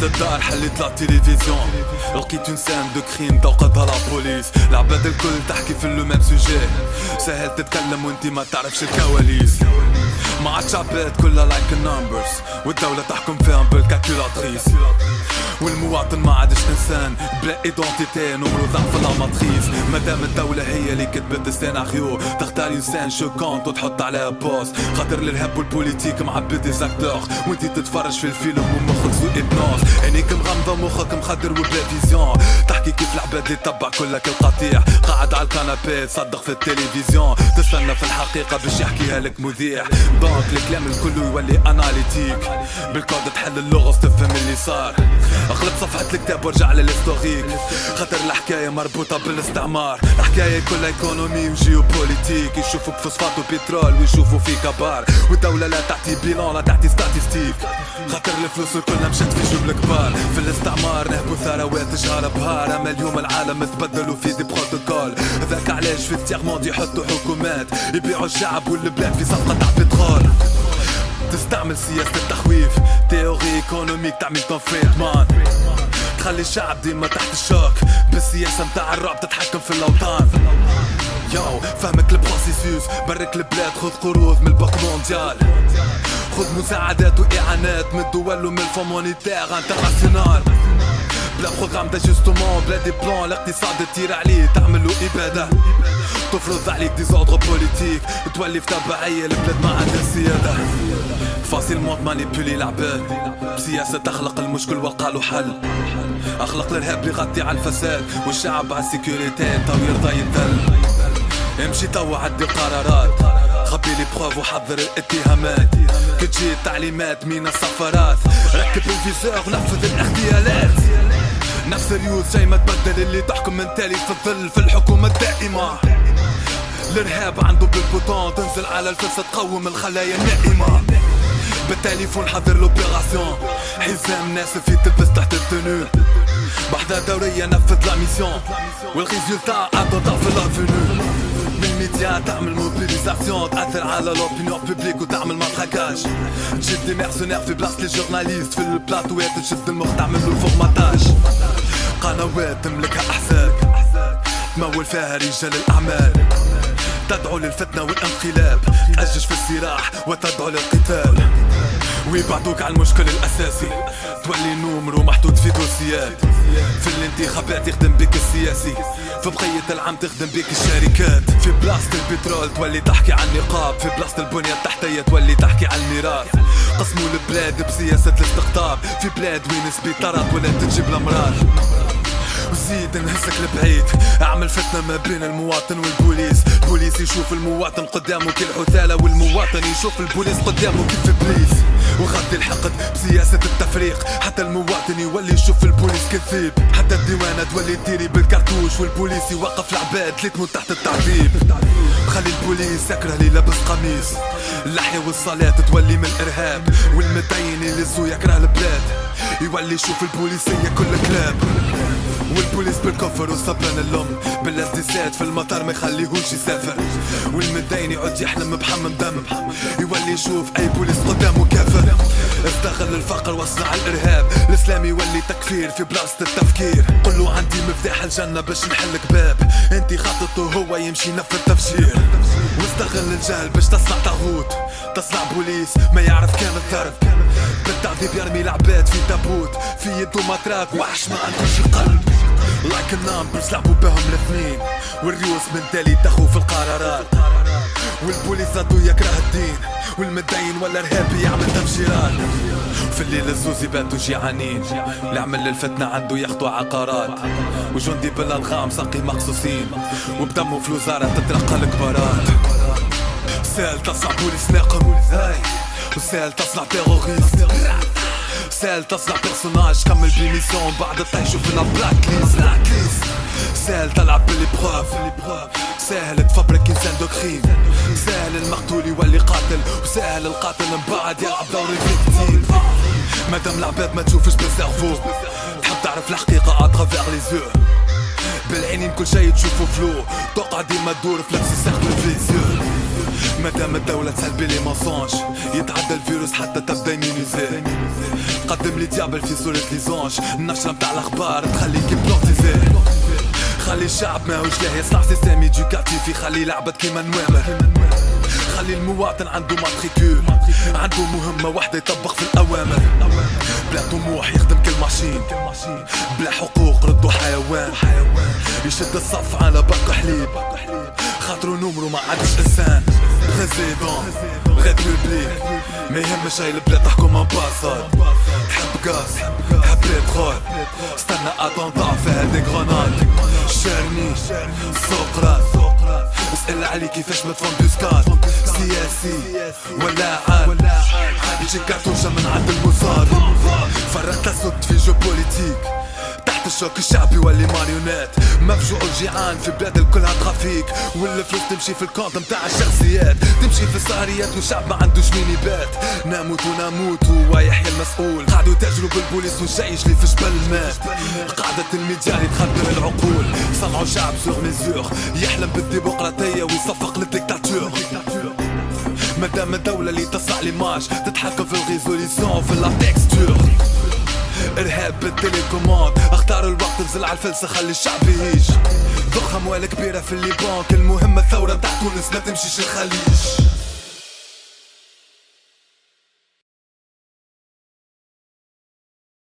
الدار حليت لا تيليفزيون، لقيت اون سان دو كريم توقدها لا بوليس. العباد الكل تحكي في لو ميم سوجي، سهل تتكلم وانتي ما تعرفش الكواليس. ما عادش عباد كلها لايك النمبرز، والدولة تحكم فيهم بالكالكولاتريس. والمواطن ما عادش انسان بلا ايدونتيتي، نمرو ضعف لا ماتريس. مادام الدولة هي اللي كتبت السيناريو، تختار انسان شوكونت وتحط عليها بوست. خاطر الارهاب والبوليتيك معبي دي زاكتور، وانتي تتفرج في الفيلم ومخك سو ابنوز. عينيك مغمضة مخك مخدر وبلا فيزيون، تحكي كيف العباد اللي تبع كلك القطيع. قاعد على الكنابي تصدق في التلفزيون، تستنى في الحقيقة باش يحكيها لك مذيع. دونك الكلام الكل يولي اناليتيك، بالكود تحل اللغز تفهم اللي صار. اقلب صفحة الكتاب وارجع للهيستوريك، خاطر الحكاية مربوطة بالاستعمار. الحكاية كلها ايكونومي وجيوبوليتيك، يشوفوك فوسفات وبترول ويشوفوا فيك بار. والدولة لا تعطي بيلون لا تعطي ستاتيستيك، خاطر الفلوس كلها مشات في جيوب الكبار. في الاستعمار نهبوا ثروات جهار بهار، اما اليوم العالم تبدلوا في دي بروتوكول. هذاك علاش في التيغموند يحطوا حكومات يبيعوا الشعب والبلاد في صفقة تاع بترول. تستعمل سياسة التخويف، تيوري ايكونوميك تعمل فريدمان، تخلي الشعب ديما تحت الشوك. بالسياسة متاع الرعب تتحكم في الأوطان. ياو فهمك البروسيسوس، برك البلاد خذ قروض من البنك مونديال، خذ مساعدات واعانات من الدول ومن الفون مونيتير انترناسيونال. بلا بروغرام داجستومون بلا دي بلان، الاقتصاد تطير عليه تعملو اباده. تفرض عليك دي زوردر بوليتيك، تولي في تبعية البلاد ما عندها سيادة. فاسيلمون مانيبولي العباد، بسياسة تخلق المشكل والقالو حل. اخلق الارهاب اللي يغطي على الفساد، والشعب على السيكوريتي تو يرضى يتذل. امشي توا عدي القرارات، خبي لي بروف وحضر الاتهامات. كتجي التعليمات من السفارات، ركب الفيزور ونفذ الاغتيالات. نفس الريوز جاي ما تبدل، اللي تحكم من تالي في الظل في الحكومة الدائمة. الارهاب عنده بالبوطون، تنزل على الفرصة تقوم الخلايا النائمة. بالتليفون حضر لوبيراسيون، حزام ناسف يتلبس تحت التنو. بحذا دورية نفذ لا ميسيون، والريزولتا عطو ضعف الافونو. من الميديا تعمل موبيليزاسيون، تأثر على لوبينيون بوبليك وتعمل ماركاج. تشد دي ميرسونير في بلاصة لي جورناليست، في البلاطوات تشد المخ تعمل له فورماتاج. قنوات تملكها احزاب، تمول فيها رجال الاعمال، تدعو للفتنة والانقلاب، تأجج في السراح وتدعو للقتال. ويبعدوك على المشكل الأساسي، تولي نمر ومحطوط في دوسيات. في الانتخابات يخدم بك السياسي، في بقية العام تخدم بك الشركات. في بلاصة البترول تولي تحكي عن النقاب، في بلاصة البنية التحتية تولي تحكي عن الميراث. قسموا البلاد بسياسة الاستقطاب، في بلاد وين سبيطارات ولا تجيب الأمراض. وزيد نهزك لبعيد، اعمل فتنة ما بين المواطن والبوليس. البوليس يشوف المواطن قدامه كالحثالة، والمواطن يشوف البوليس قدامه كيف ابليس. وغطي الحقد بسياسة التفريق، حتى المواطن يولي يشوف البوليس كذيب. حتى الديوانة تولي تيري بالكرتوش، والبوليس يوقف العباد اللي تموت تحت التعذيب. خلي البوليس يكره اللي لابس قميص، اللحية والصلاة تولي من الارهاب. والمدين اللي زو يكره البلاد، يولي يشوف البوليسية كل كلاب. والبوليس بالكفر وصبران اللوم، بالاسدسات في المطار ما يخليهوش يسافر. والمدين يعود يحلم بحمم دم، يولي يشوف اي بوليس قدامه كافر. استغل الفقر واصنع الارهاب، الاسلام يولي تكفير في بلاصة التفكير. قلو عندي مفتاح الجنة باش نحلك باب، انتي خاطته هو يمشي ينفذ تفجير. واستغل الجهل باش تصنع طاغوت، تصنع بوليس ما يعرف كان الضرب. بالتعذيب يرمي العباد في تابوت، في يدو مطراق وحش ما عندوش قلب. لايك النمبرز لعبوا بهم الاثنين، والريوس من تالي دخلوا في القرارات. والبوليس ذاته يكره الدين، والمدين ولا ارهابي يعمل تفجيرات. في الليل الزوز يباتوا جيعانين، اللي عمل للفتنة عنده ياخدوا عقارات. وجندي بالالغام ساقي مقصوصين، وبدمه في الوزارة تترقى الكبارات. سهل تصنع بوليس ناقم، وسهل تصنع تيروريست، سهل تصنع بيرسوناج كمل بميسيون بعد تعيشوا في البلاك ليست. سهل تلعب بالبروف، سهل تفبرك انسان دو كريم. سهل المقتول يولي قاتل، وسهل القاتل من بعد يلعب دور الفيكتيم. مادام العباد ما تشوفش بالسيرفو، تحب تعرف الحقيقة اترافير لي زو. بالعينين كل شيء تشوفه فلو، توقع ديما تدور في نفس السيركل في لي. مادام الدولة تسلبي لي مونسونج، يتعدى الفيروس حتى تبدا يمينيزي. قدم لي ديابل في صورة ليزونج، النشرة متاع الاخبار تخليك بلوتيزي. خلي الشعب ماهوش لاهي يصنع سيستم ايدوكاتيف يخلي لعبة كيما نوامر. خلي المواطن عنده ماتريكول، عنده مهمة واحدة يطبق في الأوامر. بلا طموح يخدم كل ماشين، بلا حقوق ردو حيوان. يشد الصف على باقي حليب، خاطرو نمرو ما عادش إنسان. بريزيدون ريبوبليك ما يهمش هاي البلاد تحكم امباساد. تحب غاز تحب بترول، استنى اتونطا في هادي غرناط. شارني سقراط اسأل علي كيفاش مدفون بوسكات. سياسي ولا عاد يجي كارتوشة من عند الموساد. فرقت صد في جو بوليتيك تحت الشوك الشعبي يولي ماريونات. مفجوع وجيعان في بلاد الكلها ترافيك، والفلوس تمشي في الكونت متاع الشخصيات. تمشي في السهريات والشعب ما عندوش مين يبات. نموت وهو يحيى المسؤول. قعدوا يتاجروا بالبوليس والجيش اللي في جبل الماء. قاعدة الميديا اللي تخدر العقول. صنعوا شعب سوغ ميزور يحلم بالديمقراطية ويصفق للديكتاتور. مادام الدولة اللي تصنع ليماج تتحكم في الريزوليسيون وفي لا تكستور. ارهاب بالتليكوموند، اختار الوقت نزل على الفلسة خلي الشعب يعيش. ضخ اموال كبيرة في الليبان، المهمة الثورة تاع تونس ما تمشيش الخليج.